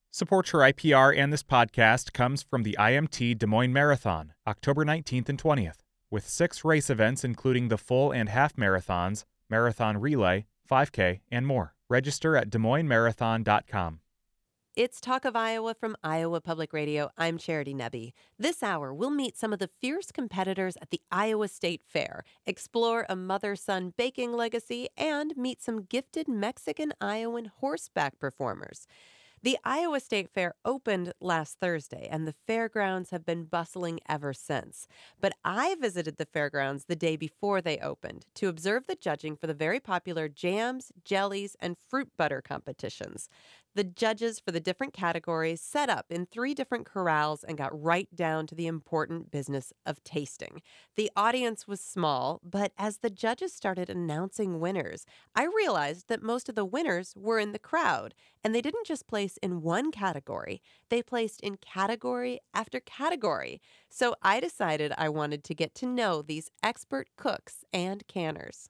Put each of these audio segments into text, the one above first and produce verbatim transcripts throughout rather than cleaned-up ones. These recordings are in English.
Support for I P R and this podcast comes from the I M T Des Moines Marathon, October nineteenth and twentieth, with six race events including the full and half marathons, marathon relay, five K, and more. Register at des moines marathon dot com. It's Talk of Iowa from Iowa Public Radio. I'm Charity Nebbe. This hour, we'll meet some of the fierce competitors at the Iowa State Fair, explore a mother-son baking legacy, and meet some gifted Mexican-Iowan horseback performers. The Iowa State Fair opened last Thursday, and the fairgrounds have been bustling ever since. But I visited the fairgrounds the day before they opened to observe the judging for the very popular jams, jellies, and fruit butter competitions. The judges for the different categories set up in three different corrals and got right down to the important business of tasting. The audience was small, but as the judges started announcing winners, I realized that most of the winners were in the crowd, and they didn't just place in one category, they placed in category after category. So I decided I wanted to get to know these expert cooks and canners.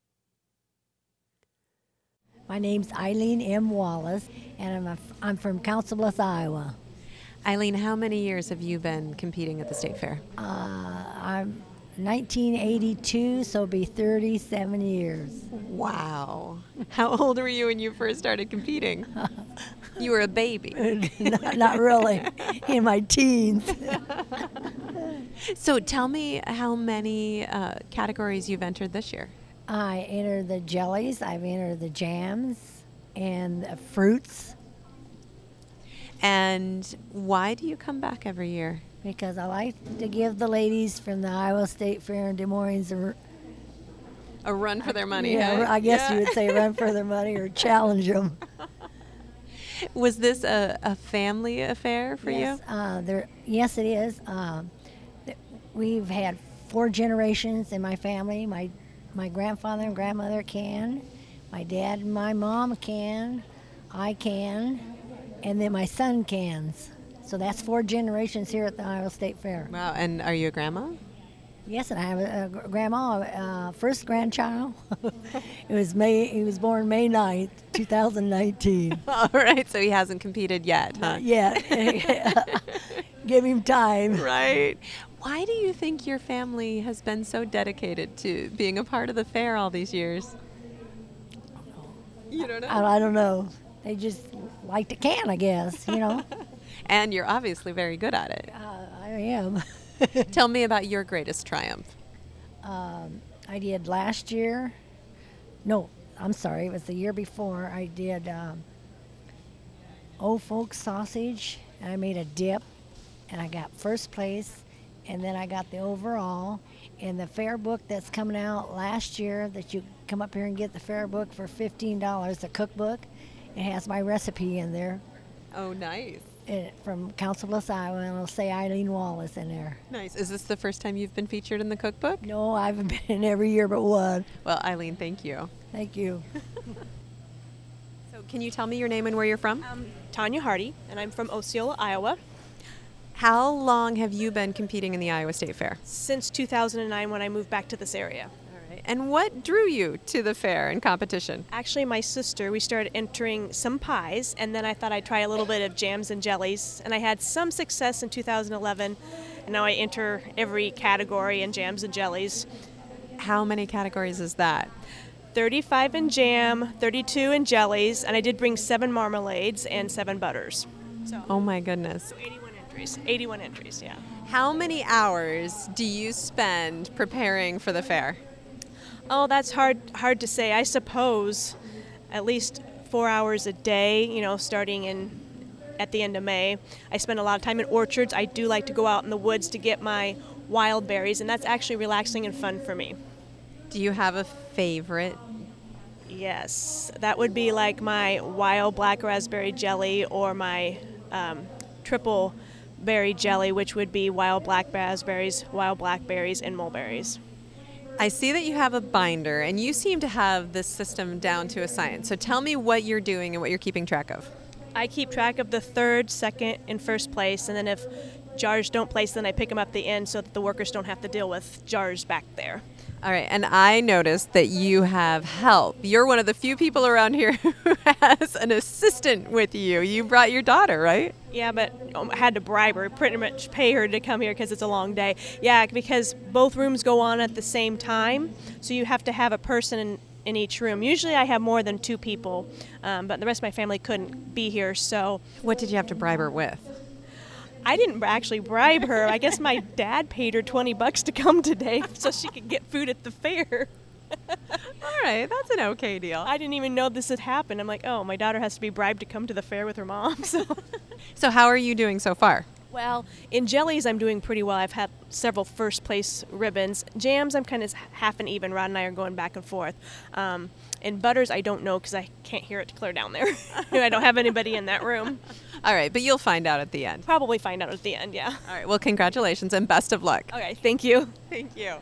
My name's Eileen M. Wallace, and I'm, a, I'm from Council Bluffs, Iowa. Eileen, how many years have you been competing at the State Fair? Uh, I'm nineteen eighty-two, so it'll be thirty-seven years. Wow. How old were you when you first started competing? You were a baby. not, not really, in my teens. So tell me how many uh, categories you've entered this year. I entered the jellies, I've entered the jams, and the fruits. And why do you come back every year? Because I like to give the ladies from the Iowa State Fair in Des Moines a, a run for their money. Yeah, huh? I guess yeah. you would say run for their money or challenge them. Was this a, a family affair for yes, you? Uh, there, yes, it is. Um, th- we've had four generations in my family. My My grandfather and grandmother can, my dad and my mom can, I can, and then my son cans. So that's four generations here at the Iowa State Fair. Wow, and are you a grandma? Yes, and I have a, a grandma, uh, first grandchild. it was May. He was born May ninth, two thousand nineteen. All right, so he hasn't competed yet, huh? Not yet. Give him time. Right. Why do you think your family has been so dedicated to being a part of the fair all these years? You don't know? I, I don't know. They just like to can, I guess, you know. And you're obviously very good at it. Uh, I am. Tell me about your greatest triumph. Um, I did last year. No, I'm sorry. It was the year before. I did um, Old Folks sausage, and I made a dip, and I got first place. And then I got the overall. And the fair book that's coming out last year that you come up here and get the fair book for fifteen dollars, the cookbook. It has my recipe in there. Oh, nice. It, from Council Bluffs, Iowa, and it'll say Eileen Wallace in there. Nice. Is this the first time you've been featured in the cookbook? No, I've been in every year but one. Well, Eileen, thank you. Thank you. So can you tell me your name and where you're from? Um, Tanya Hardy, and I'm from Osceola, Iowa. How long have you been competing in the Iowa State Fair? Since two thousand nine when I moved back to this area. All right. And what drew you to the fair and competition? Actually, my sister, we started entering some pies, and then I thought I'd try a little bit of jams and jellies, and I had some success in two thousand eleven, and now I enter every category in jams and jellies. How many categories is that? thirty-five in jam, thirty-two in jellies, and I did bring seven marmalades and seven butters. So, oh my goodness. So eighty-one entries. eighty-one entries, yeah. How many hours do you spend preparing for the fair? Oh, that's hard hard to say. I suppose at least four hours a day, you know, starting in at the end of May. I spend a lot of time in orchards. I do like to go out in the woods to get my wild berries, and that's actually relaxing and fun for me. Do you have a favorite? Yes, that would be like my wild black raspberry jelly or my um, triple berry jelly, which would be wild black raspberries, wild blackberries, and mulberries. I see that you have a binder, and you seem to have this system down to a science. So tell me what you're doing and what you're keeping track of. I keep track of the third, second, and first place, and then if jars don't place, then I pick them up at the end so that the workers don't have to deal with jars back there. All right, and I noticed that you have help. You're one of the few people around here who has an assistant with you. You brought your daughter, right? Yeah, but um, I had to bribe her, pretty much pay her to come here because it's a long day. Yeah, because both rooms go on at the same time, so you have to have a person in, in each room. Usually I have more than two people, um, but the rest of my family couldn't be here, so. What did you have to bribe her with? I didn't actually bribe her. I guess my dad paid her twenty bucks to come today so she could get food at the fair. All right, that's an okay deal. I didn't even know this had happened. I'm like, oh, my daughter has to be bribed to come to the fair with her mom. So, so how are you doing so far? Well, in jellies, I'm doing pretty well. I've had several first place ribbons. Jams, I'm kind of half and even. Rod and I are going back and forth. Um, and butters, I don't know because I can't hear it clear down there. I don't have anybody in that room. All right, but you'll find out at the end. Probably find out at the end, yeah. All right, well, congratulations and best of luck. Okay, thank you. Thank you.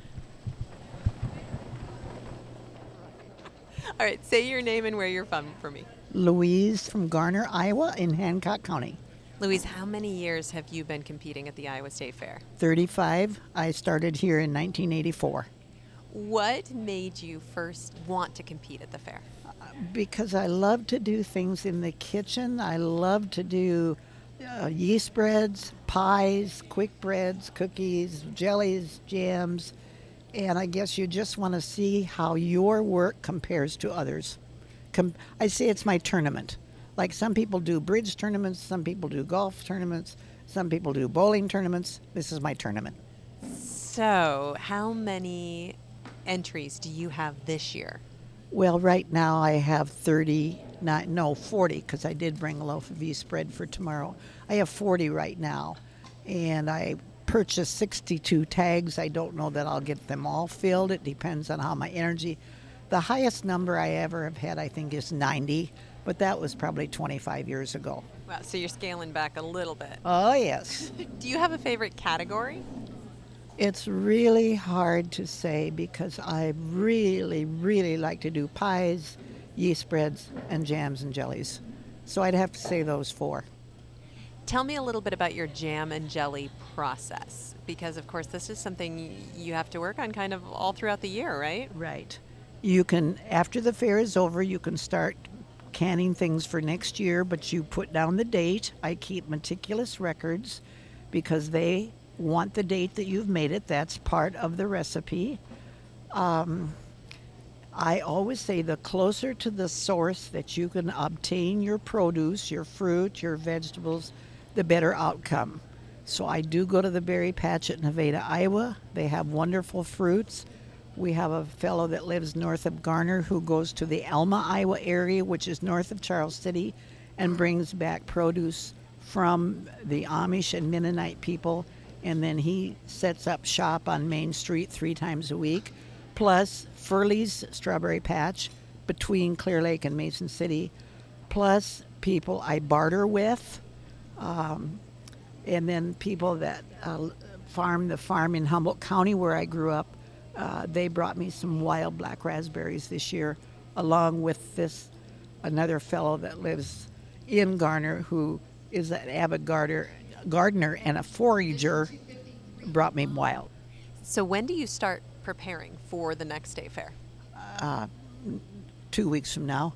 All right, say your name and where you're from for me. Louise from Garner, Iowa, in Hancock County. Louise, how many years have you been competing at the Iowa State Fair? thirty-five. I started here in nineteen eighty-four. What made you first want to compete at the fair? Because I love to do things in the kitchen. I love to do uh, yeast breads, pies, quick breads, cookies, jellies, jams. And I guess you just want to see how your work compares to others. Com- I say it's my tournament. Like some people do bridge tournaments, some people do golf tournaments, some people do bowling tournaments. This is my tournament. So, how many entries do you have this year? Well, right now I have thirty-nine, no, forty, because I did bring a loaf of yeast bread for tomorrow. I have forty right now, and I purchased sixty-two tags. I don't know that I'll get them all filled. It depends on how my energy. The highest number I ever have had, I think, is ninety, but that was probably twenty-five years ago. Wow, so you're scaling back a little bit. Oh, yes. Do you have a favorite category? It's really hard to say because I really, really like to do pies, yeast breads, and jams and jellies. So I'd have to say those four. Tell me a little bit about your jam and jelly process, because of course this is something you have to work on kind of all throughout the year, right? Right. You can, after the fair is over, you can start canning things for next year, but you put down the date. I keep meticulous records because they want the date that you've made it. That's part of the recipe. Um, I always say the closer to the source that you can obtain your produce, your fruit, your vegetables, the better outcome. So I do go to the berry patch at Nevada, Iowa. They have wonderful fruits. We have a fellow that lives north of Garner who goes to the Alma, Iowa area, which is north of Charles City, and brings back produce from the Amish and Mennonite people. And then he sets up shop on Main Street three times a week, plus Furley's Strawberry Patch between Clear Lake and Mason City, plus people I barter with, um, and then people that uh, farm the farm in Humboldt County where I grew up. Uh, they brought me some wild black raspberries this year, along with this another fellow that lives in Garner who is an avid gardener, gardener and a forager, brought me wild. So when do you start preparing for the next state fair? Uh, two weeks from now,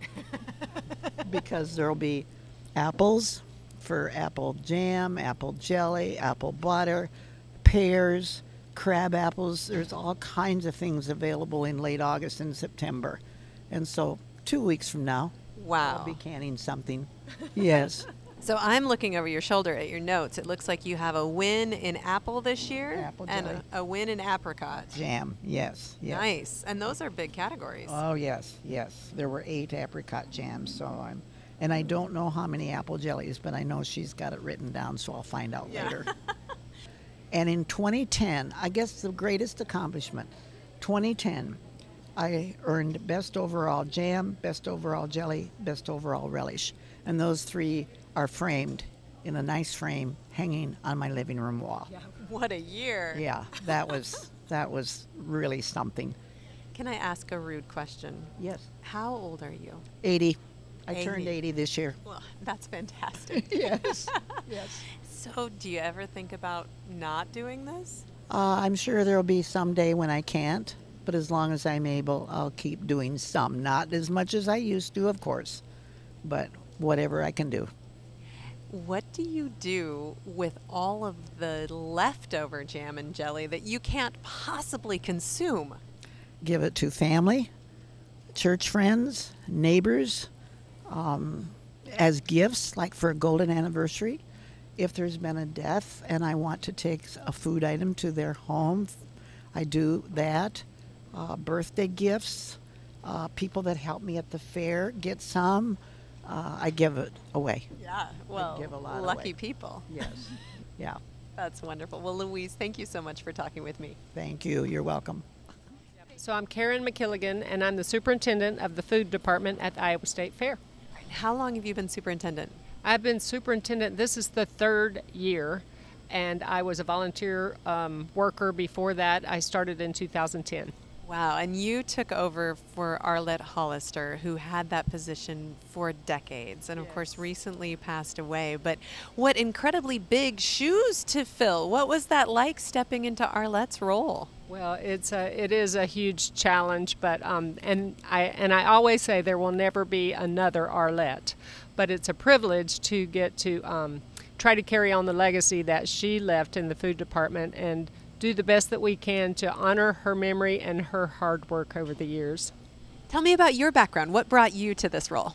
because there'll be apples for apple jam, apple jelly, apple butter, pears, crab apples. There's all kinds of things available in late August and September. And so two weeks from now, wow, I'll be canning something. Yes. So I'm looking over your shoulder at your notes. It looks like you have a win in apple this year Apple and jelly. a, a win in apricot. Jam, yes, yes. Nice. And those are big categories. Oh, yes, yes. There were eight apricot jams, so I'm, and I don't know how many apple jellies, but I know she's got it written down, so I'll find out Yeah. later. And in twenty ten, I guess the greatest accomplishment, twenty ten, I earned best overall jam, best overall jelly, best overall relish. And those three are framed in a nice frame hanging on my living room wall. Yeah. What a year. Yeah, that was that was really something. Can I ask a rude question? Yes. How old are you? eighty. I eighty. turned eighty this year. Well, that's fantastic. Yes. Yes. So do you ever think about not doing this? Uh, I'm sure there'll be some day when I can't, but as long as I'm able, I'll keep doing some. Not as much as I used to, of course, but whatever I can do. What do you do with all of the leftover jam and jelly that you can't possibly consume? Give it to family, church friends, neighbors, um, as gifts, like for a golden anniversary. If there's been a death and I want to take a food item to their home, I do that. Uh, birthday gifts, uh, people that help me at the fair get some. Uh, I give it away. Yeah, well, give a lot lucky away. people. Yes, yeah. That's wonderful. Well, Louise, thank you so much for talking with me. Thank you. You're welcome. So I'm Karen McKilligan, and I'm the superintendent of the food department at the Iowa State Fair. How long have you been superintendent? I've been superintendent. This is the third year, and I was a volunteer um, worker before that. I started in two thousand ten. Wow, and you took over for Arlette Hollister, who had that position for decades and, of Yes. course, recently passed away. But what incredibly big shoes to fill. What was that like, stepping into Arlette's role? Well, it's a, it is a huge challenge, but um, and I and I always say there will never be another Arlette, but it's a privilege to get to um, try to carry on the legacy that she left in the food department and do the best that we can to honor her memory and her hard work over the years. Tell me about your background. What brought you to this role?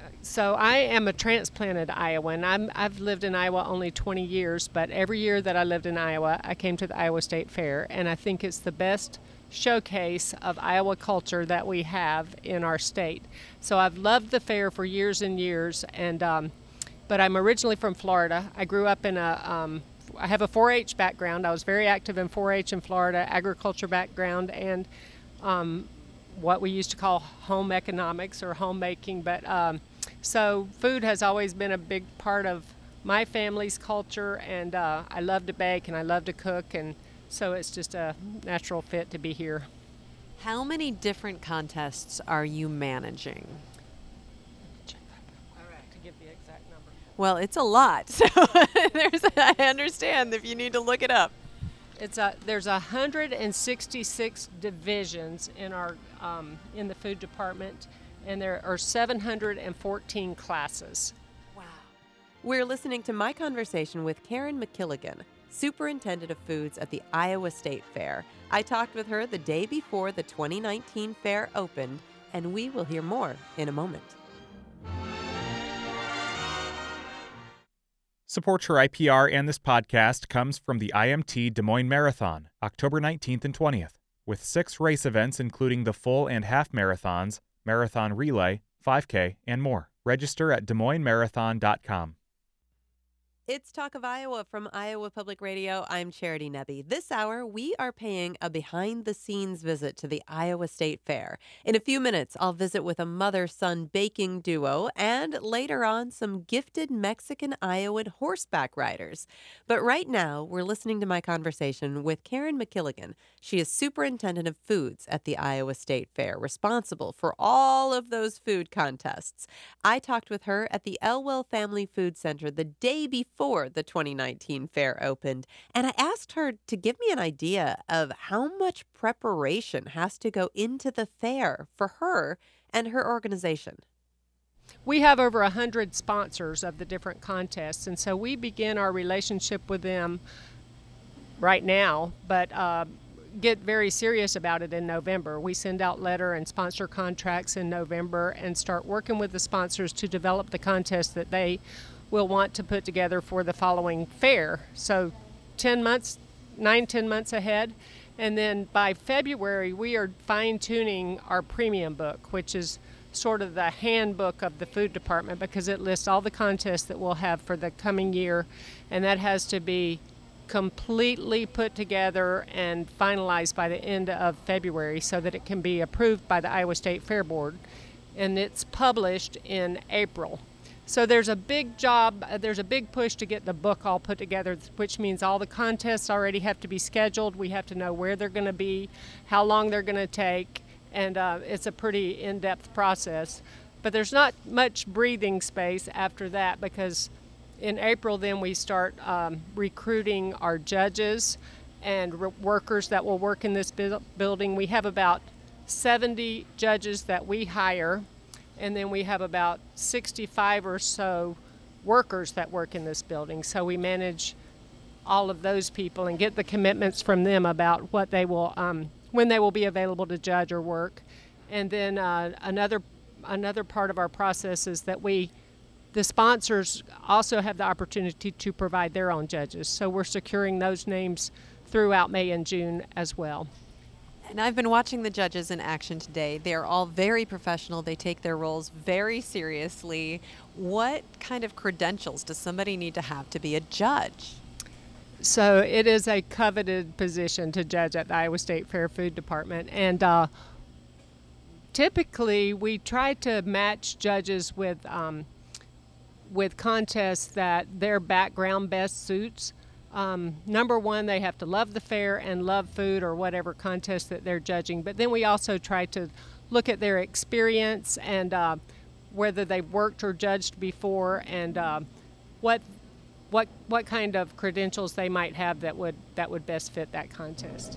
So I am a transplanted Iowan. I'm, I've lived in Iowa only twenty years, but every year that I lived in Iowa, I came to the Iowa State Fair, and I think it's the best showcase of Iowa culture that we have in our state. So I've loved the fair for years and years, and um, but I'm originally from Florida. I grew up in a um, I have a four H background. I was very active in four H in Florida, agriculture background, and um, what we used to call home economics or homemaking. But um, so food has always been a big part of my family's culture, and uh, I love to bake and I love to cook, and so it's just a natural fit to be here. How many different contests are you managing? To give the exact number. Well, it's a lot. So there's, I understand if you need to look it up. It's a, there's one hundred sixty-six divisions in our um, in the food department, and there are seven hundred fourteen classes. Wow. We're listening to my conversation with Karen McKilligan, Superintendent of Foods at the Iowa State Fair. I talked with her the day before the twenty nineteen fair opened, and we will hear more in a moment. Support for I P R and this podcast comes from the I M T Des Moines Marathon, October nineteenth and twentieth, with six race events including the full and half marathons, marathon relay, five K, and more. Register at des moines marathon dot com. It's Talk of Iowa from Iowa Public Radio. I'm Charity Nebbe. This hour, we are paying a behind-the-scenes visit to the Iowa State Fair. In a few minutes, I'll visit with a mother-son baking duo and later on some gifted Mexican-Iowan horseback riders. But right now, we're listening to my conversation with Karen McKilligan. She is Superintendent of Foods at the Iowa State Fair, responsible for all of those food contests. I talked with her at the Elwell Family Food Center the day before Before the twenty nineteen fair opened, and I asked her to give me an idea of how much preparation has to go into the fair for her and her organization. We have over one hundred sponsors of the different contests, and so we begin our relationship with them right now, but uh, get very serious about it in November. We send out letter and sponsor contracts in November and start working with the sponsors to develop the contest that they will want to put together for the following fair. So ten months, nine, ten months ahead. And then by February, we are fine-tuning our premium book, which is sort of the handbook of the food department because it lists all the contests that we'll have for the coming year. And that has to be completely put together and finalized by the end of February so that it can be approved by the Iowa State Fair Board. And it's published in April. So there's a big job, uh, there's a big push to get the book all put together, which means all the contests already have to be scheduled. We have to know where they're going to be, how long they're going to take, and uh, it's a pretty in-depth process. But there's not much breathing space after that because in April then we start um, recruiting our judges and r- workers that will work in this bu- building. We have about seventy judges that we hire, and then we have about sixty-five or so workers that work in this building. So we manage all of those people and get the commitments from them about what they will, um, when they will be available to judge or work. And then uh, another another part of our process is that we, the sponsors also have the opportunity to provide their own judges. So we're securing those names throughout May and June as well. And I've been watching the judges in action today. They're all very professional. They take their roles very seriously. What kind of credentials does somebody need to have to be a judge? So it is a coveted position to judge at the Iowa State Fair Food Department. And uh, typically we try to match judges with, um, with contests that their background best suits. Um, number one, they have to love the fair and love food or whatever contest that they're judging. But then we also try to look at their experience and uh, whether they've worked or judged before, and uh, what what what kind of credentials they might have that would that would best fit that contest.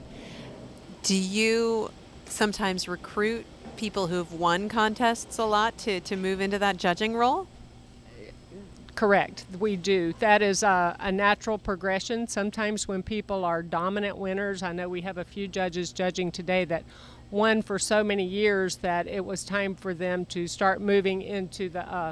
Do you sometimes recruit people who've won contests a lot to, to move into that judging role? Correct, we do. That is a, a natural progression. Sometimes when people are dominant winners, I know we have a few judges judging today that won for so many years that it was time for them to start moving into the uh,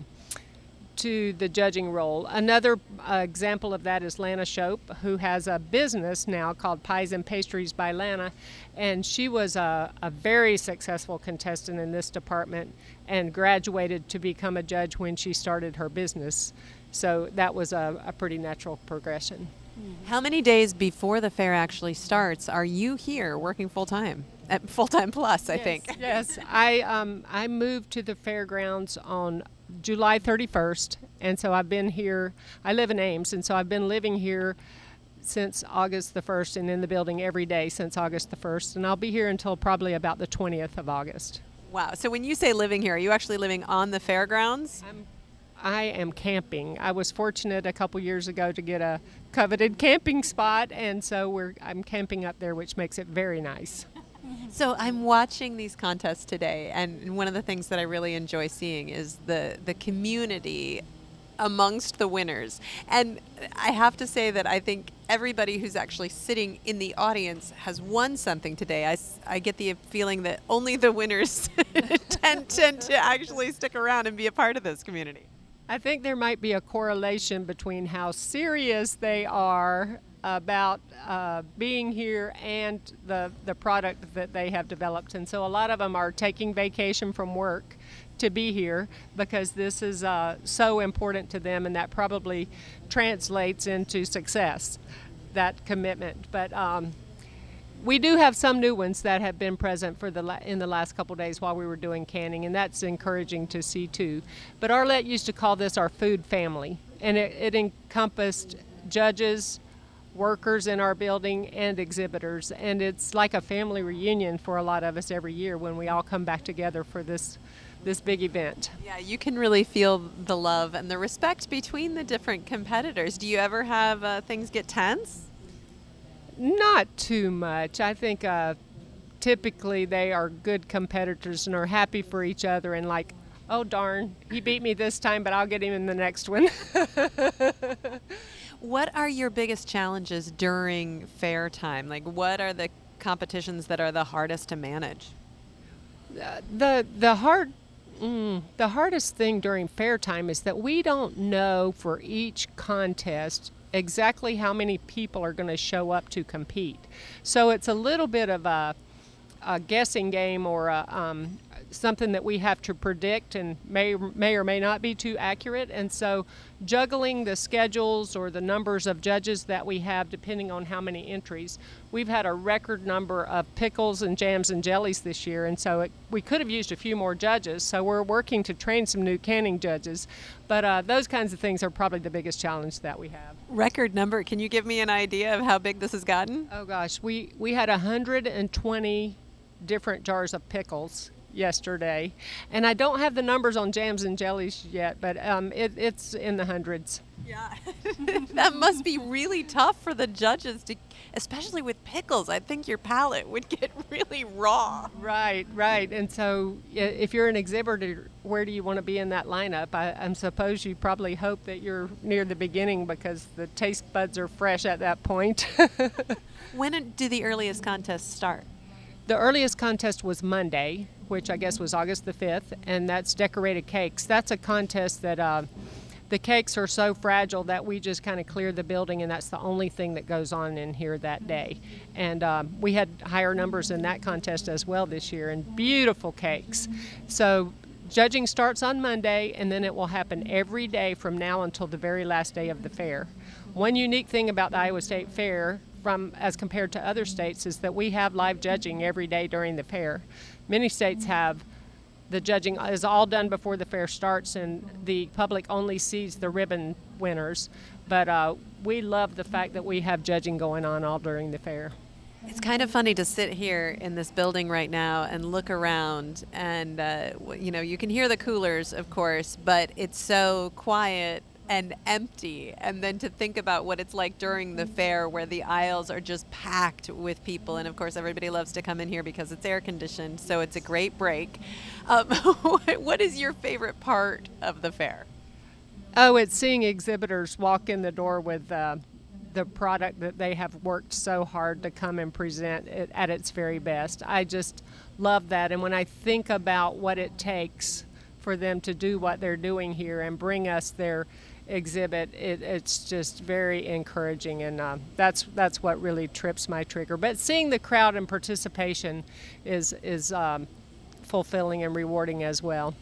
to the judging role. Another uh, example of that is Lana Shope, who has a business now called Pies and Pastries by Lana, and she was a, a very successful contestant in this department and graduated to become a judge when she started her business. So that was a, a pretty natural progression. How many days before the fair actually starts are you here working full-time? At full-time plus, I yes, think. Yes, I um, I moved to the fairgrounds on July thirty-first, and so I've been here. I live in Ames, and so I've been living here since August the first and in the building every day since August the first, and I'll be here until probably about the twentieth of August. Wow. So when you say living here, are you actually living on the fairgrounds? I'm, I am camping. I was fortunate a couple years ago to get a coveted camping spot, and so we're I'm camping up there, which makes it very nice. So I'm watching these contests today, and one of the things that I really enjoy seeing is the, the community amongst the winners. And I have to say that I think everybody who's actually sitting in the audience has won something today. I, I get the feeling that only the winners tend, tend to actually stick around and be a part of this community. I think there might be a correlation between how serious they are about uh, being here and the the product that they have developed. And so a lot of them are taking vacation from work to be here because this is uh, so important to them, and that probably translates into success, that commitment. But um, we do have some new ones that have been present for the la- in the last couple days while we were doing canning, and that's encouraging to see too. But Arlette used to call this our food family, and it, it encompassed judges, workers in our building, and exhibitors, and it's like a family reunion for a lot of us every year when we all come back together for this this big event. Yeah, you can really feel the love and the respect between the different competitors. Do you ever have uh, things get tense? Not too much. I think uh, typically they are good competitors and are happy for each other and like, oh darn, he beat me this time, but I'll get him in the next one. What are your biggest challenges during fair time? Like, what are the competitions that are the hardest to manage? Uh, the the hard mm, the hardest thing during fair time is that we don't know for each contest exactly how many people are going to show up to compete. So it's a little bit of a, a guessing game, or a, um, something that we have to predict and may may or may not be too accurate. And so juggling the schedules or the numbers of judges that we have depending on how many entries. We've had a record number of pickles and jams and jellies this year, and so it, we could have used a few more judges, so we're working to train some new canning judges. But uh, those kinds of things are probably the biggest challenge that we have. Record number. Can you give me an idea of how big this has gotten? Oh gosh, we, we had one hundred twenty different jars of pickles yesterday. And I don't have the numbers on jams and jellies yet, but um, it, it's in the hundreds. Yeah. That must be really tough for the judges, to, especially with pickles. I think your palate would get really raw. Right, right. And so i- if you're an exhibitor, where do you want to be in that lineup? I, I suppose you probably hope that you're near the beginning because the taste buds are fresh at that point. When do the earliest contests start? The earliest contest was Monday, which I guess was August the fifth, and that's decorated cakes. That's a contest that uh, the cakes are so fragile that we just kind of clear the building, and that's the only thing that goes on in here that day. And um, we had higher numbers in that contest as well this year, and beautiful cakes. So judging starts on Monday, and then it will happen every day from now until the very last day of the fair. One unique thing about the Iowa State Fair, from as compared to other states, is that we have live judging every day during the fair. Many states have the judging is all done before the fair starts, and the public only sees the ribbon winners. But uh, we love the fact that we have judging going on all during the fair. It's kind of funny to sit here in this building right now and look around, and uh, w- you know, you can hear the coolers, of course, but it's so quiet and empty. And then to think about what it's like during the fair, where the aisles are just packed with people, and of course everybody loves to come in here because it's air conditioned, so it's a great break. Um, what- what is your favorite part of the fair? Oh, it's seeing exhibitors walk in the door with uh, the product that they have worked so hard to come and present it at its very best. I just love that. And when I think about what it takes for them to do what they're doing here and bring us their exhibit, it, it's just very encouraging, and uh, that's that's what really trips my trigger. But seeing the crowd and participation is is um, fulfilling and rewarding as well.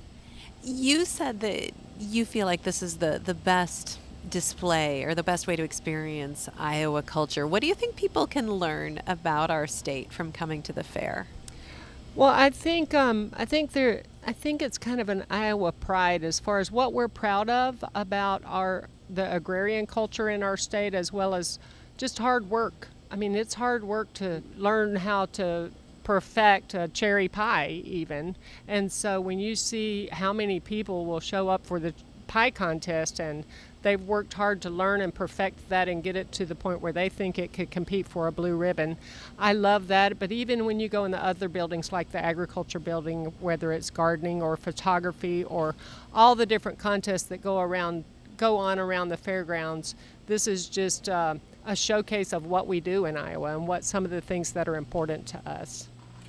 You said that you feel like this is the, the best display or the best way to experience Iowa culture. What do you think people can learn about our state from coming to the fair? Well, I think um, I think there I think it's kind of an Iowa pride as far as what we're proud of about our the agrarian culture in our state, as well as just hard work. I mean, it's hard work to learn how to perfect a cherry pie even. And so when you see how many people will show up for the pie contest, and they've worked hard to learn and perfect that and get it to the point where they think it could compete for a blue ribbon. I love that. But even when you go in the other buildings, like the agriculture building, whether it's gardening or photography or all the different contests that go around, go on around the fairgrounds, this is just uh, a showcase of what we do in Iowa and what some of the things that are important to us.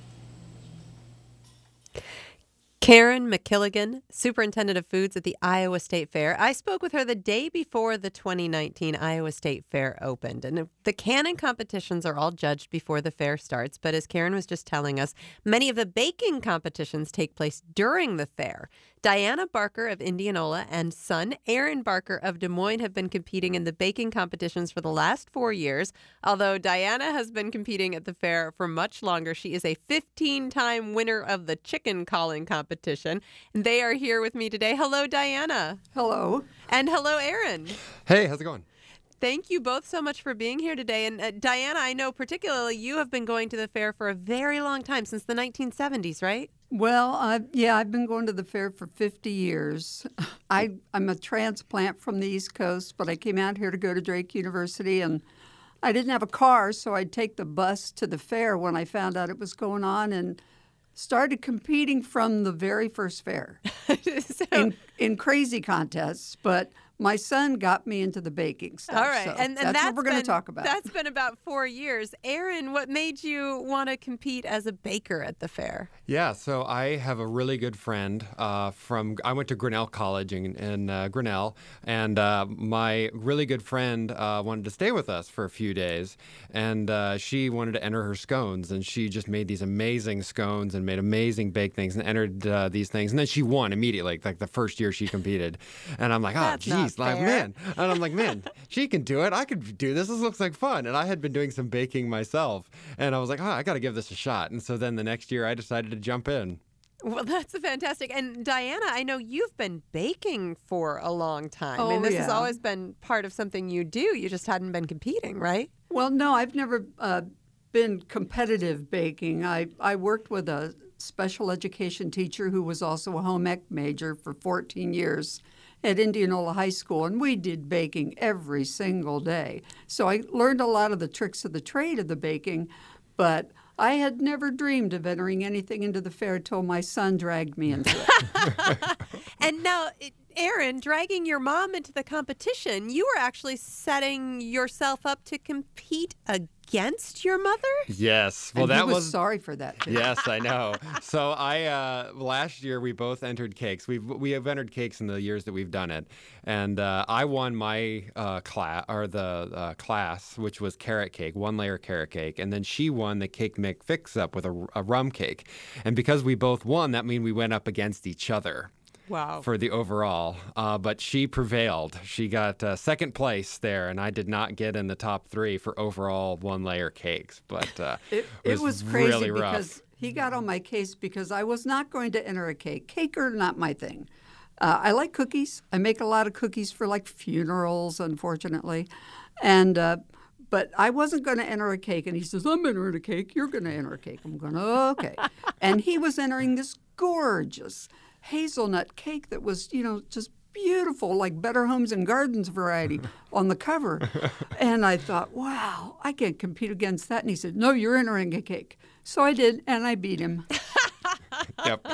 Karen McKilligan, Superintendent of Foods at the Iowa State Fair. I spoke with her the day before the twenty nineteen Iowa State Fair opened. And the canning competitions are all judged before the fair starts. But as Karen was just telling us, many of the baking competitions take place during the fair. Diana Barker of Indianola and son Aaron Barker of Des Moines have been competing in the baking competitions for the last four years. Although Diana has been competing at the fair for much longer. She is a fifteen-time winner of the chicken calling competition. And they are here with me today. Hello, Diana. Hello. And hello, Aaron. Hey, how's it going? Thank you both so much for being here today. And uh, Diana, I know particularly you have been going to the fair for a very long time, since the nineteen seventies, right? Well, uh, yeah, I've been going to the fair for fifty years. I, I'm a transplant from the East Coast, but I came out here to go to Drake University, and I didn't have a car, so I'd take the bus to the fair when I found out it was going on, and started competing from the very first fair so, in, in crazy contests. But my son got me into the baking stuff. all right, so and, and that's, that's what we're going been- to talk about. That's been about four years. Aaron, what made you want to compete as a baker at the fair? Yeah, so I have a really good friend uh, from, I went to Grinnell College in, in uh, Grinnell, and uh, my really good friend uh, wanted to stay with us for a few days, and uh, she wanted to enter her scones, and she just made these amazing scones and made amazing baked things and entered uh, these things, and then she won immediately, like the first year she competed, and I'm like, oh, That's not geez, like, fair. man, and I'm like, man, she can do it, I could do this, this looks like fun, and I had been doing some baking myself, and I was like, oh, I got to give this a shot, and so then the next year I decided to jump in. Well, that's fantastic. And Diana, I know you've been baking for a long time. Oh, and this has yeah. always been part of something you do. You just hadn't been competing, right? Well, no, I've never uh, been competitive baking. I, I worked with a special education teacher who was also a home ec major for fourteen years at Indianola High School, and we did baking every single day. So I learned a lot of the tricks of the trade of the baking, but I had never dreamed of entering anything into the fair till my son dragged me into it. And now, Erin, dragging your mom into the competition, you were actually setting yourself up to compete against your mother? Yes. Well, and that he was, was sorry for that, too. Yes, I know. So I uh, last year we both entered cakes. We've we have entered cakes in the years that we've done it, and uh, I won my uh, class or the uh, class, which was carrot cake, one layer carrot cake, and then she won the cake mix fix up with a, a rum cake, and because we both won, that means we went up against each other. Wow. For the overall. Uh, but she prevailed. She got uh, second place there, and I did not get in the top three for overall one-layer cakes. But uh, it, it, was it was crazy really rough. Because he got on my case because I was not going to enter a cake. Cake are not my thing. Uh, I like cookies. I make a lot of cookies for, like, funerals, unfortunately. And uh, but I wasn't going to enter a cake. And he says, I'm entering a cake. You're going to enter a cake. I'm going, okay. And he was entering this gorgeous hazelnut cake that was, you know, just beautiful, like Better Homes and Gardens variety on the cover. And I thought, wow, I can't compete against that. And he said, no, you're entering a cake. So I did, and I beat him. Yep.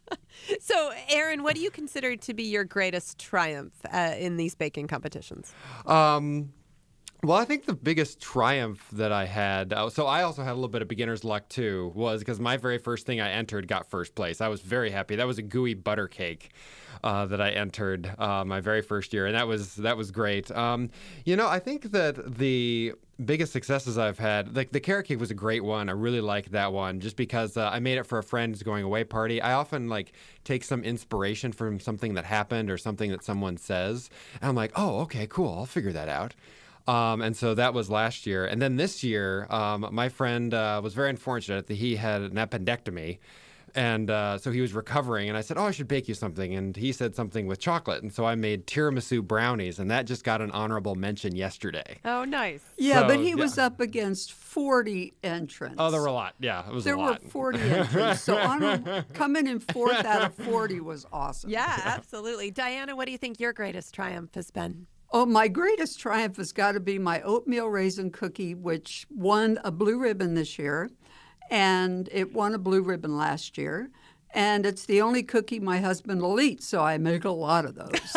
So, Erin, what do you consider to be your greatest triumph uh, in these baking competitions? Um... Well, I think the biggest triumph that I had, uh, so I also had a little bit of beginner's luck too, was because my very first thing I entered got first place. I was very happy. That was a gooey butter cake uh, that I entered uh, my very first year, and that was that was great. Um, you know, I think that the biggest successes I've had, like the carrot cake was a great one. I really liked that one just because uh, I made it for a friend's going away party. I often like take some inspiration from something that happened or something that someone says, and I'm like, oh, okay, cool, I'll figure that out. Um, and so that was last year. And then this year, um, my friend uh, was very unfortunate that he had an appendectomy. And uh, so he was recovering. And I said, oh, I should bake you something. And he said something with chocolate. And so I made tiramisu brownies. And that just got an honorable mention yesterday. Oh, nice. Yeah, So, but he yeah. was up against forty entrants. Oh, there were a lot. Yeah, it was There a lot. were forty entrants. So honor, coming in fourth out of forty was awesome. Yeah, absolutely. Diana, what do you think your greatest triumph has been? Oh, my greatest triumph has got to be my oatmeal raisin cookie, which won a blue ribbon this year, and it won a blue ribbon last year. And it's the only cookie my husband will eat, so I make a lot of those.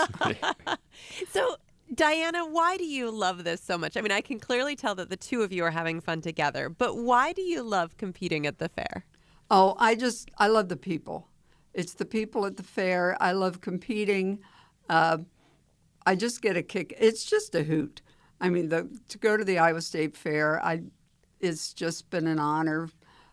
So, Diana, why do you love this so much? I mean, I can clearly tell that the two of you are having fun together, but why do you love competing at the fair? Oh, I just, I love the people. It's the people at the fair. I love competing. Uh, I just get a kick. It's just a hoot. I mean, the, to go to the Iowa State Fair, I, it's just been an honor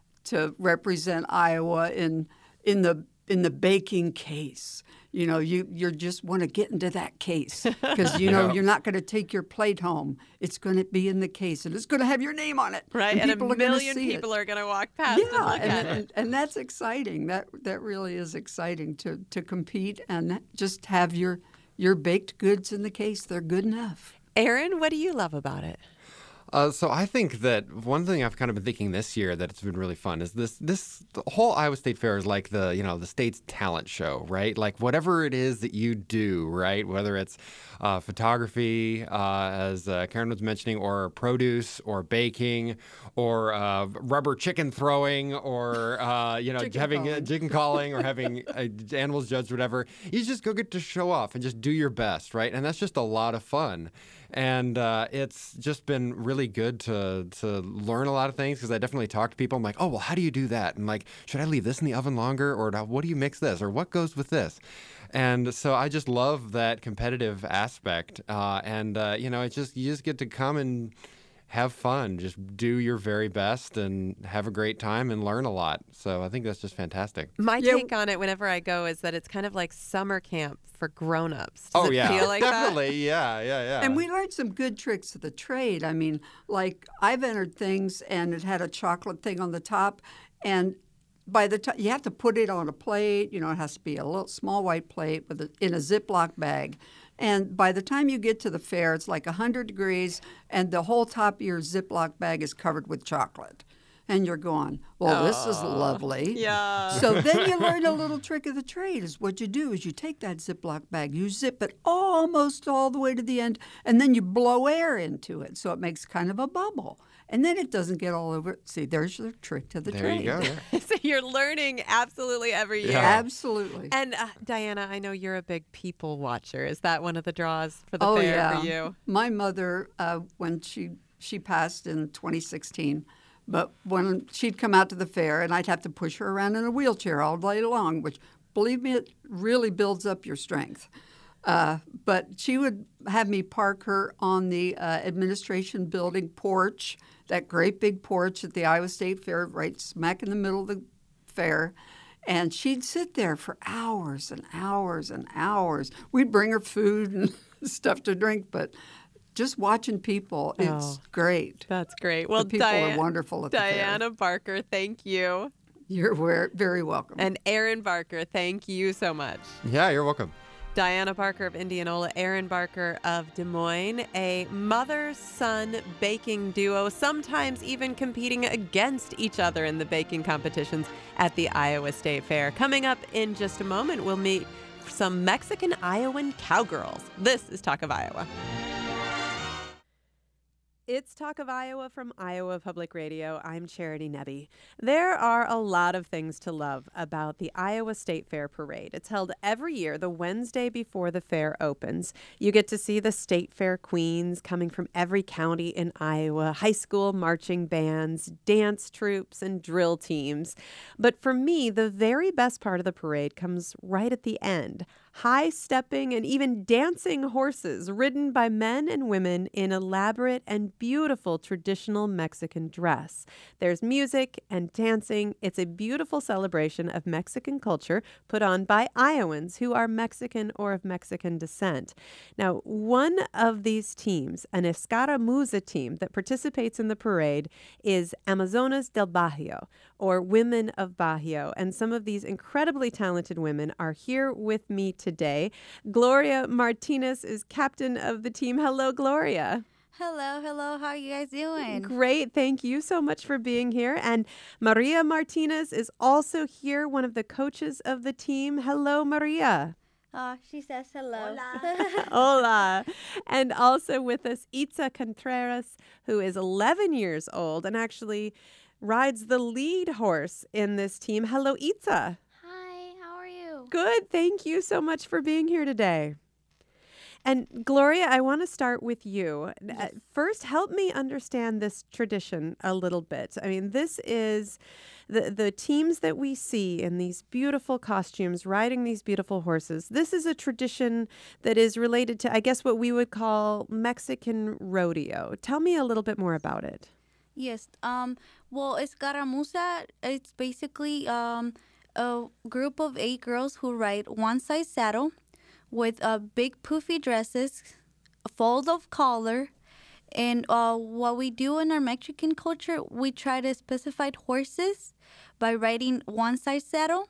to represent Iowa in in the in the baking case. You know, you you just want to get into that case because you know Yeah. you're not going to take your plate home. It's going to be in the case, and it's going to have your name on it. Right, and, and people a are gonna million see people it. are going to walk past and Yeah, look and, at and, it. and that's exciting. That that really is exciting to to compete and just have your your baked goods in the case. They're good enough. Erin, what do you love about it? Uh, so I think that one thing I've kind of been thinking this year that it's been really fun is this this the whole Iowa State Fair is like the you know the state's talent show, right? Like whatever it is that you do, right? Whether it's uh, photography, uh, as uh, Karen was mentioning, or produce, or baking, or uh, rubber chicken throwing, or uh, you know Chicken having uh, calling. chicken calling, or having uh, animals judged, whatever. You just go get to show off and just do your best, right? And that's just a lot of fun. And uh, it's just been really good to to learn a lot of things because I definitely talk to people. I'm like, oh, well, how do you do that? And like, should I leave this in the oven longer? Or what do you mix this? Or what goes with this? And so I just love that competitive aspect. Uh, and, uh, you know, it's just you just get to come and have fun. Just do your very best and have a great time and learn a lot. So I think that's just fantastic. My Yeah. take on it whenever I go is that it's kind of like summer camp for grown-ups. Does oh, it yeah. feel like that? Definitely. Yeah, yeah, yeah. And we learned some good tricks of the trade. I mean, like I've entered things and it had a chocolate thing on the top, and by the time you have to put it on a plate, you know, it has to be a little small white plate with a, in a Ziploc bag. And by the time you get to the fair, it's like one hundred degrees, and the whole top of your Ziploc bag is covered with chocolate. and you're going, well, this is lovely. Yeah. So then you learn a little trick of the trade is what you do is you take that Ziploc bag, you zip it almost all the way to the end, and then you blow air into it so it makes kind of a bubble. And then it doesn't get all over. See, there's your trick to the There trade. you go. Yeah. So you're learning absolutely every year. Yeah. Absolutely. And uh, Diana, I know you're a big people watcher. Is that one of the draws for the oh, fair yeah. for you? My mother, uh, when she she passed in twenty sixteen, but when she'd come out to the fair, and I'd have to push her around in a wheelchair all day long, which, believe me, it really builds up your strength. Uh, but she would have me park her on the uh, administration building porch, that great big porch at the Iowa State Fair, right smack in the middle of the fair. And she'd sit there for hours and hours and hours. We'd bring her food and stuff to drink, but just watching people, it's Oh, great. That's great. Well, the people Dia- are wonderful at the Diana Barker, thank you. fair. You're very, very welcome. And Aaron Barker, thank you so much. Yeah, you're welcome. Diana Barker of Indianola, Aaron Barker of Des Moines, a mother-son baking duo, sometimes even competing against each other in the baking competitions at the Iowa State Fair. Coming up in just a moment, we'll meet some Mexican Iowan cowgirls. This is Talk of Iowa. It's Talk of Iowa from Iowa Public Radio. I'm Charity Nebbe. There are a lot of things to love about the Iowa State Fair Parade. It's held every year the Wednesday before the fair opens. You get to see the State Fair queens coming from every county in Iowa, high school marching bands, dance troupes, and drill teams. But for me, the very best part of the parade comes right at the end. High-stepping and even dancing horses ridden by men and women in elaborate and beautiful traditional Mexican dress. There's music and dancing. It's a beautiful celebration of Mexican culture put on by Iowans who are Mexican or of Mexican descent. Now, one of these teams, an Escaramuza team that participates in the parade, is Amazonas del Bajío, or Women of Bajío. And some of these incredibly talented women are here with me today. Gloria Martinez is captain of the team. Hello, Gloria. Hello, hello. How are you guys doing? Great. Thank you so much for being here. And Maria Martinez is also here, one of the coaches of the team. Hello, Maria. Oh, she says hello. Hola. Hola. And also with us, Itza Contreras, who is eleven years old and actually rides the lead horse in this team. Hello, Itza. Hi, how are you? Good. Thank you so much for being here today. And Gloria, I want to start with you. Uh, First, help me understand this tradition a little bit. I mean, this is the the teams that we see in these beautiful costumes riding these beautiful horses. This is a tradition that is related to, I guess, what we would call Mexican rodeo. Tell me a little bit more about it. Yes. Um. Well, Escaramuza, it's basically um a group of eight girls who ride one-size saddle with uh, big poofy dresses, a fold of collar, and uh, what we do in our Mexican culture, we try to specify horses by riding one-size saddle.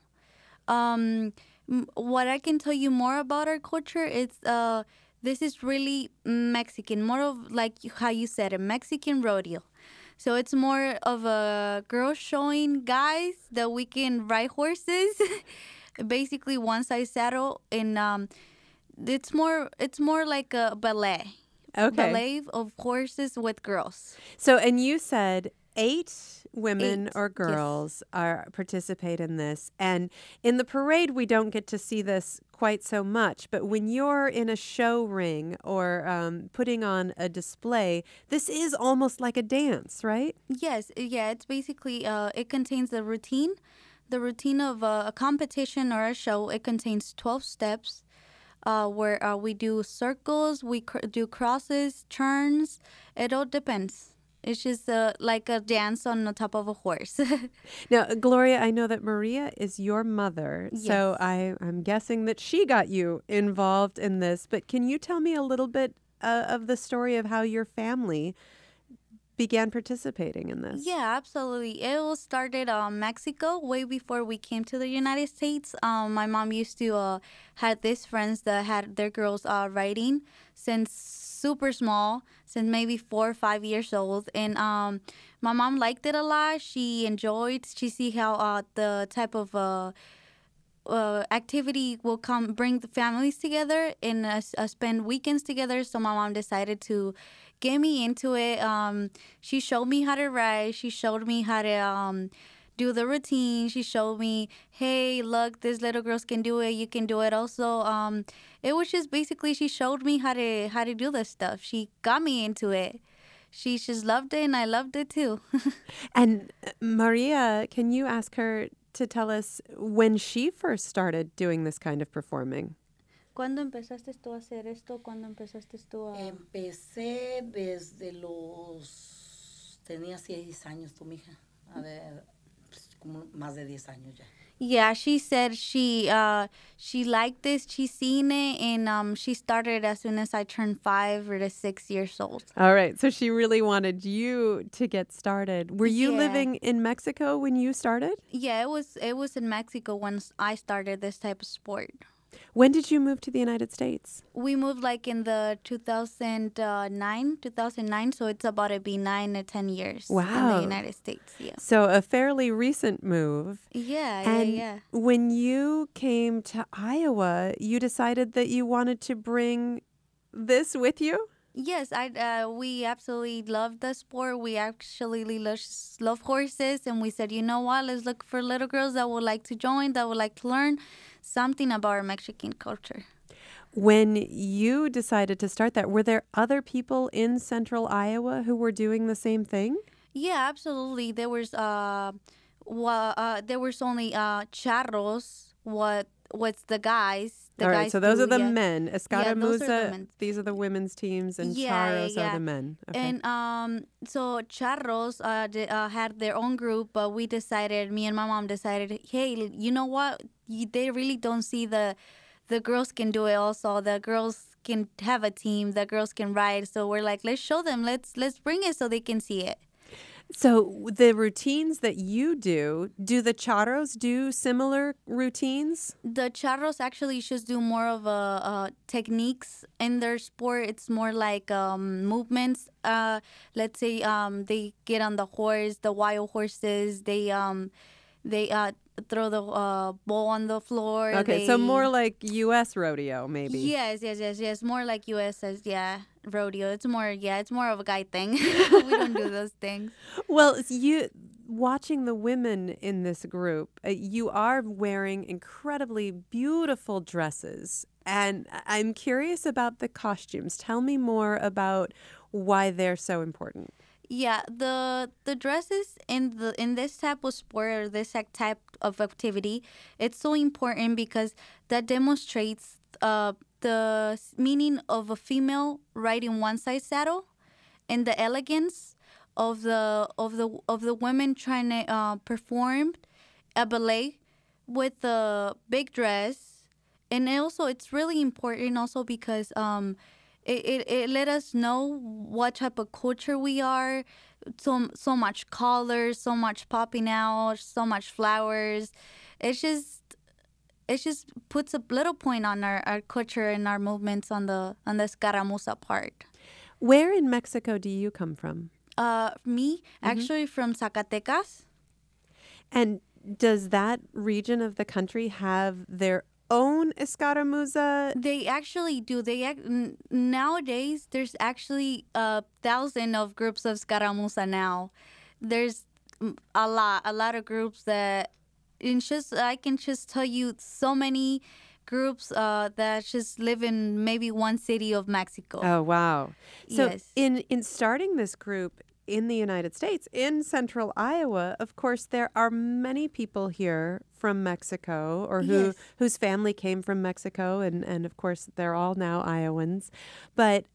Um, m- what I can tell you more about our culture is uh, this is really Mexican, more of like how you said, a Mexican rodeo. So it's more of a girl showing guys that we can ride horses, basically one-size saddle, and um, it's more it's more like a ballet. Okay. Ballet of horses with girls. So, and you said eight women Eight, or girls are participate in this. And in the parade, we don't get to see this quite so much. But when you're in a show ring or um, putting on a display, this is almost like a dance, right? Yes, yeah, it's basically, uh, it contains the routine. The routine of uh, a competition or a show, it contains twelve steps. Uh, where uh, we do circles, we cr- do crosses, turns. It all depends. It's just uh, like a dance on the top of a horse. Now, Gloria, I know that Maria is your mother, so Yes. I, I'm guessing that she got you involved in this. But can you tell me a little bit uh, of the story of how your family began participating in this? Yeah, absolutely. It all started um, Mexico way before we came to the United States. Um, my mom used to uh, had these friends that had their girls uh, riding since super small, since maybe four or five years old. And um, my mom liked it a lot. She enjoyed. She see how uh, the type of uh, uh, activity will come bring the families together and uh, uh, spend weekends together. So my mom decided to get me into it. Um, she showed me how to ride. She showed me how to um, do the routine. She showed me, hey, look, these little girls can do it. You can do it also. Um, it was just basically she showed me how to how to do this stuff. She got me into it. She just loved it, and I loved it too. And uh, Maria, can you ask her to tell us when she first started doing this kind of performing? ¿Cuándo empezaste tú a hacer esto? ¿Cuándo empezaste tú a...? Empecé desde los... Tenía seis años tú, mija. A ver, pues, como más de diez años ya. Yeah, she said she uh she liked this, she seen it, and um she started as soon as I turned five or to six years old. All right, so she really wanted you to get started. Were you Yeah. living in Mexico when you started? Yeah, it was it was in Mexico when I started this type of sport. When did you move to the United States? We moved like in the two thousand nine, two thousand nine, so it's about to be nine to ten years in Wow. the United States. Yeah. So a fairly recent move. Yeah, And yeah, yeah. when you came to Iowa, you decided that you wanted to bring this with you? Yes, I uh, we absolutely love the sport. We actually love, love horses, and we said, you know what? Let's look for little girls that would like to join, that would like to learn something about our Mexican culture. When you decided to start that, were there other people in central Iowa who were doing the same thing? Yeah, absolutely. There was uh, wa- uh there was only uh charros. What what's the guys? The All right, guys so those do, are the yeah. men. Yeah, those are the Escaramuza, men. these are the women's teams, and Yeah, Charros yeah. are the men. Okay. And um, so Charros uh, d- uh, had their own group, but we decided, me and my mom decided, hey, you know what? You, they really don't see the the girls can do it also. The girls can have a team. The girls can ride. So we're like, let's show them. Let's let's bring it so they can see it. So the routines that you do, do the Charros do similar routines? The charros actually just do more of a uh, techniques in their sport. It's more like um, movements. Uh, let's say um, they get on the horse, the wild horses. They um, they uh, throw the uh, ball on the floor. Okay, so They- more like U S rodeo, maybe. Yes, yes, yes, yes. More like U S as yeah rodeo. It's more yeah. It's more of a guy thing. We don't do those things. Well, it's you watching the women in this group, uh, you are wearing incredibly beautiful dresses. And I- I'm curious about the costumes. Tell me more about why they're so important. Yeah, the the dresses in the in this type of sport or this ac- type of activity, it's so important because that demonstrates uh, the s- meaning of a female riding one side saddle, and the elegance of the of the of the women trying to uh, perform a ballet with the big dress, and also it's really important also because um. It, it, it let us know what type of culture we are. So so much colors, so much popping out, so much flowers. It's just it just puts a little point on our, our culture and our movements on the on the escaramuza part. Where in Mexico do you come from? Uh, me actually from Zacatecas. And does that region of the country have their own escaramuza? They actually do. They ac- n- nowadays there's actually a thousand of groups of escaramuza now. There's mm, a lot, a lot of groups that. It's just I can just tell you so many groups uh, that just live in maybe one city of Mexico. Oh, wow. So Yes. in, in starting this group in the United States, in central Iowa, of course, there are many people here from Mexico or who Yes. whose family came from Mexico. And, and of course, they're all now Iowans. But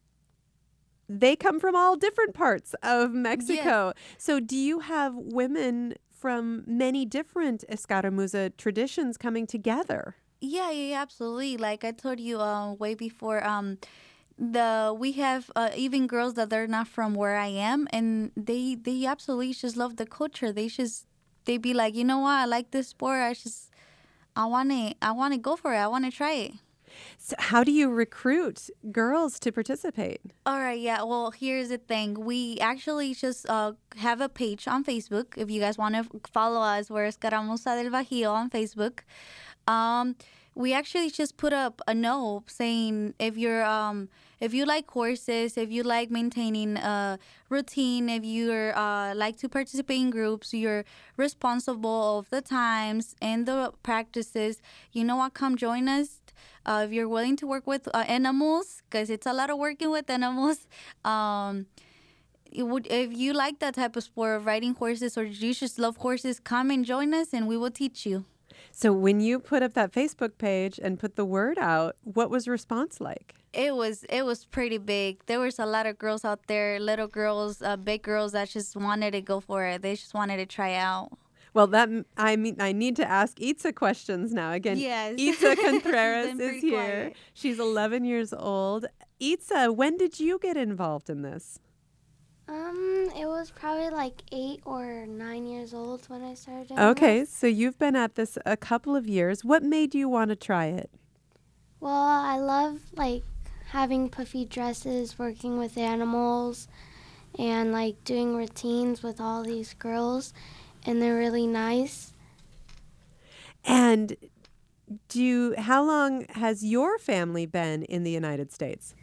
they come from all different parts of Mexico. So do you have women from many different escaramuza traditions coming together? Yeah, yeah, yeah, absolutely. Like I told you uh, way before, um, the we have uh, even girls that they're not from where I am, and they they absolutely just love the culture. They just they be like, you know what, I like this sport. I just I want to I want to go for it. I want to try it. So how do you recruit girls to participate? All right, yeah. Well, here's the thing. We actually just uh, have a page on Facebook. If you guys want to follow us, we're Escaramuza del Bajío on Facebook. Um, we actually just put up a note saying if you're um if you like horses, if you like maintaining a routine, if you uh, like to participate in groups, you're responsible of the times and the practices. You know what? Come join us. Uh, if you're willing to work with uh, animals, because it's a lot of working with animals. Um, it would, if you like that type of sport of riding horses or you just love horses, come and join us and we will teach you. So when you put up that Facebook page and put the word out, what was response like? It was it was pretty big. There was a lot of girls out there, little girls, uh, big girls that just wanted to go for it. They just wanted to try out. Well, that I mean, I need to ask Itza questions now. Again, yes. Itza Contreras Been is here. quiet. She's eleven years old. Itza, when did you get involved in this? Um, it was probably like eight or nine years old when I started doing Okay, this. so you've been at this a couple of years. What made you want to try it? Well, I love like having puffy dresses, working with animals, and like doing routines with all these girls, and they're really nice. And do you, how long has your family been in the United States?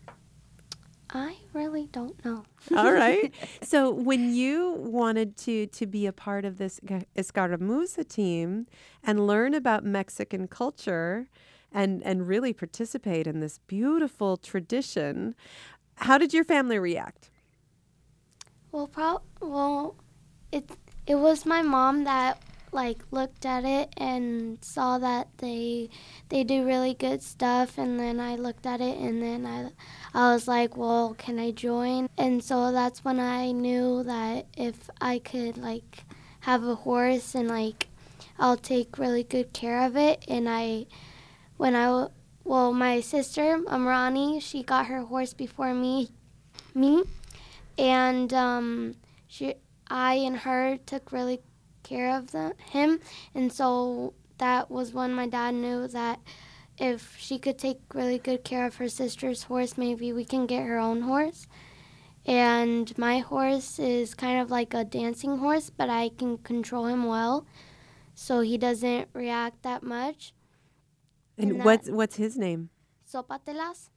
I really don't know. All right. So when you wanted to to be a part of this Escaramuza team and learn about Mexican culture and and really participate in this beautiful tradition, how did your family react? Well, pro- well, it it was my mom that like looked at it and saw that they they do really good stuff, and then I looked at it and then I I was like, well, can I join? And so that's when I knew that if I could like have a horse and like I'll take really good care of it. And I when I well my sister Amrani, she got her horse before me me and um she I and her took really care of the, him, and so that was when my dad knew that if she could take really good care of her sister's horse, maybe we can get her own horse. And my horse is kind of like a dancing horse, but I can control him well, so he doesn't react that much. And, And what's that- what's his name? Sopatelas.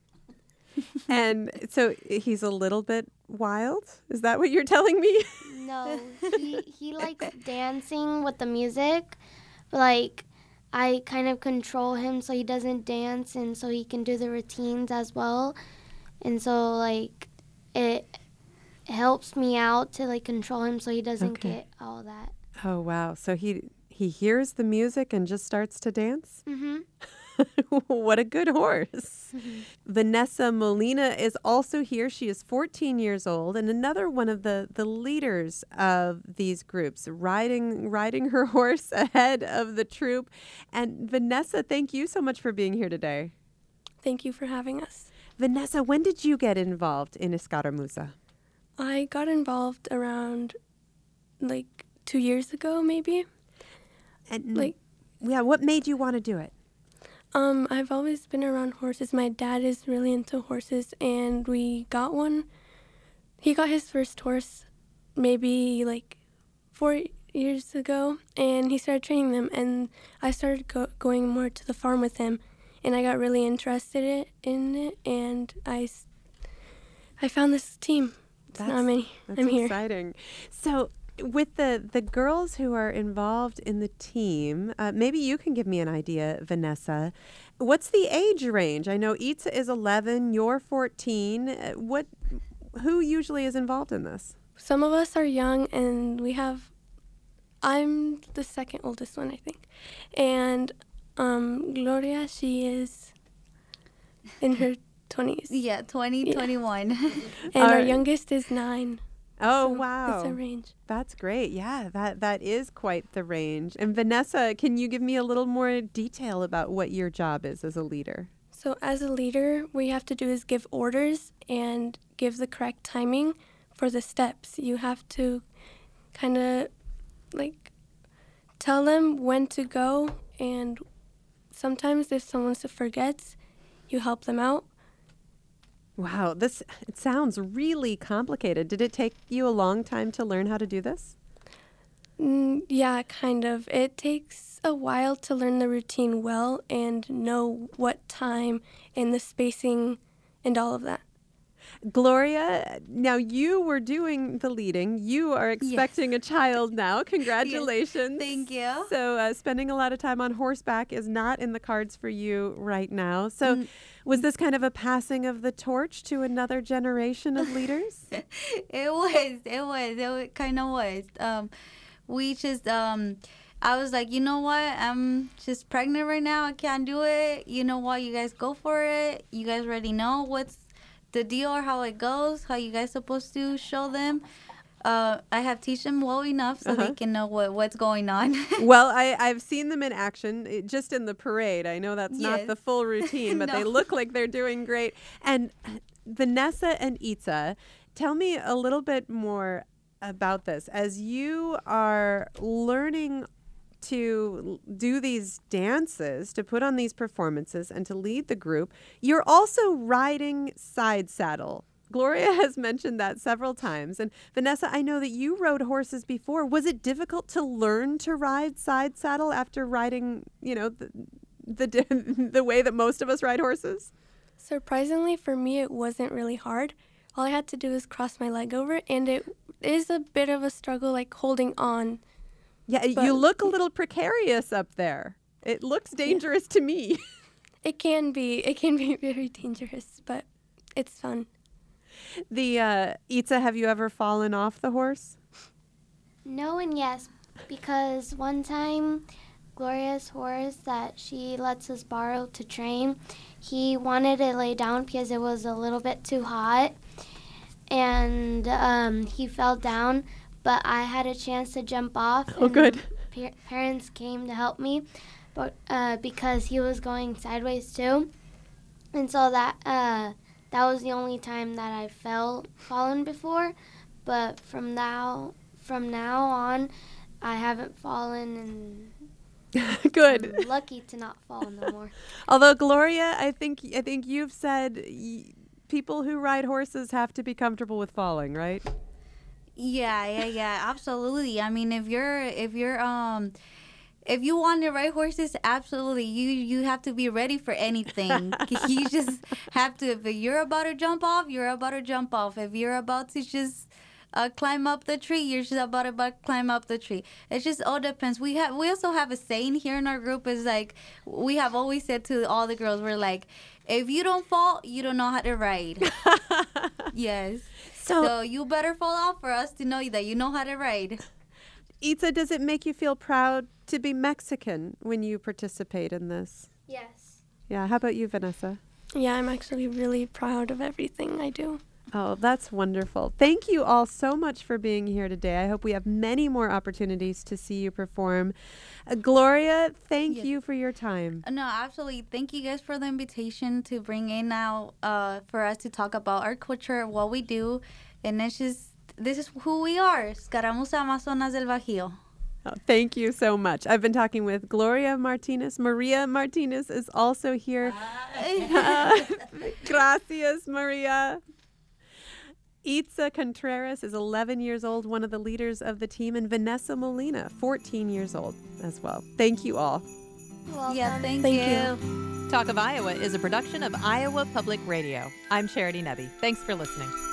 And so he's a little bit wild? Is that what you're telling me? No, he he likes dancing with the music, but like I kind of control him so he doesn't dance and so he can do the routines as well. And so like it helps me out to like control him so he doesn't Okay. get all that. Oh, wow. So he he hears the music and just starts to dance? Mhm. What a good horse. Vanessa Molina is also here. She is fourteen years old and another one of the, the leaders of these groups, riding riding her horse ahead of the troop. And Vanessa, thank you so much for being here today. Thank you for having us. Vanessa, when did you get involved in Escaramuza? I got involved around like two years ago, maybe. And like, yeah, what made you want to do it? Um, I've always been around horses. My dad is really into horses, and we got one. He got his first horse maybe like four years ago, and he started training them, and I started go- going more to the farm with him, and I got really interested i- in it, and I, s- I found this team. It's not many. That's I'm here. exciting. So with the, the girls who are involved in the team, uh, maybe you can give me an idea, Vanessa. What's the age range? I know Itza is eleven, you're fourteen. Uh, What, who usually is involved in this? Some of us are young, and we have. I'm the second oldest one, I think, and um, Gloria, she is in her twenties. Yeah, twenty, Yeah. twenty-one. And our Alright. youngest is nine. Oh, So wow. It's a range. That's great. Yeah, that, that is quite the range. And Vanessa, can you give me a little more detail about what your job is as a leader? So as a leader, what you have to do is give orders and give the correct timing for the steps. You have to kind of like tell them when to go, and sometimes if someone forgets, you help them out. Wow, this it sounds really complicated. Did it take you a long time to learn how to do this? Mm, yeah, kind of. It takes a while to learn the routine well and know what time and the spacing and all of that. Gloria, now you were doing the leading. You are expecting yes. a child now. Congratulations. Yes. Thank you. So uh, spending a lot of time on horseback is not in the cards for you right now. So mm. was this kind of a passing of the torch to another generation of leaders? It was. It was. It kind of was. Um, we just... Um, I was like, you know what? I'm just pregnant right now. I can't do it. You know what? You guys go for it. You guys already know what's the deal or how it goes, how you guys supposed to show them. Uh, I have teach them well enough so uh-huh. they can know what, what's going on. Well, I, I've seen them in action, it, just in the parade. I know that's yes. not the full routine, but no. they look like they're doing great. And Vanessa and Itza, tell me a little bit more about this. As you are learning to do these dances, to put on these performances, and to lead the group, you're also riding side saddle. Gloria has mentioned that several times. And Vanessa, I know that you rode horses before. Was it difficult to learn to ride side saddle after riding, you know, the the, the way that most of us ride horses? Surprisingly, for me, it wasn't really hard. All I had to do was cross my leg over, and it is a bit of a struggle, like holding on. Yeah, but you look a little precarious up there. It looks dangerous yeah. to me. It can be. It can be very dangerous, but it's fun. The uh, Itza, have you ever fallen off the horse? No and yes, because one time Gloria's horse that she lets us borrow to train, he wanted to lay down because it was a little bit too hot, and um, he fell down. But I had a chance to jump off. Oh, good. Pa- parents came to help me, but uh, because he was going sideways too, and so that uh, that was the only time that I fell fallen before. But from now from now on, I haven't fallen, and good. I'm lucky to not fall no more. Although Gloria, I think I think you've said y- people who ride horses have to be comfortable with falling, right? Yeah, yeah, yeah, absolutely. I mean, if you're, if you're, um, if you want to ride horses, absolutely, you you have to be ready for anything. You just have to. If you're about to jump off, you're about to jump off. If you're about to just uh, climb up the tree, you're just about to about climb up the tree. It just all depends. We have, we also have a saying here in our group. Is like we have always said to all the girls, we're like, if you don't fall, you don't know how to ride. Yes. So, so you better fall off for us to know that you know how to ride. Itza, does it make you feel proud to be Mexican when you participate in this? Yes. Yeah. How about you, Vanessa? Yeah, I'm actually really proud of everything I do. Oh, that's wonderful. Thank you all so much for being here today. I hope we have many more opportunities to see you perform. Uh, Gloria, thank yes. you for your time. No, absolutely. Thank you guys for the invitation to bring in now uh, for us to talk about our culture, what we do. And it's just, this is who we are, Escaramuza Amazonas del Bajío. Oh, thank you so much. I've been talking with Gloria Martinez. Maria Martinez is also here. Uh, gracias, Maria. Itza Contreras is eleven years old, one of the leaders of the team, and Vanessa Molina, fourteen years old as well. Thank you all. Welcome. Yeah, thank, thank you. you. Talk of Iowa is a production of Iowa Public Radio. I'm Charity Nebbe. Thanks for listening.